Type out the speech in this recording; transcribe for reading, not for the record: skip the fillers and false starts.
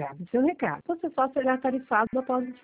grave seu recado. Você só será tarifado após o